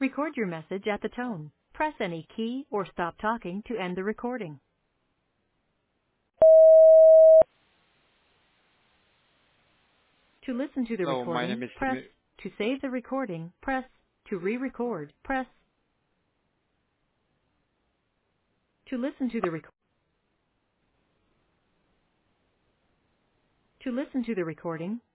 Record your message at the tone. Press any key or stop talking to end the recording. To listen to the Hello, my recording, name is press. Timur. To save the recording, press. To re-record, press. To listen to the To listen to the recording,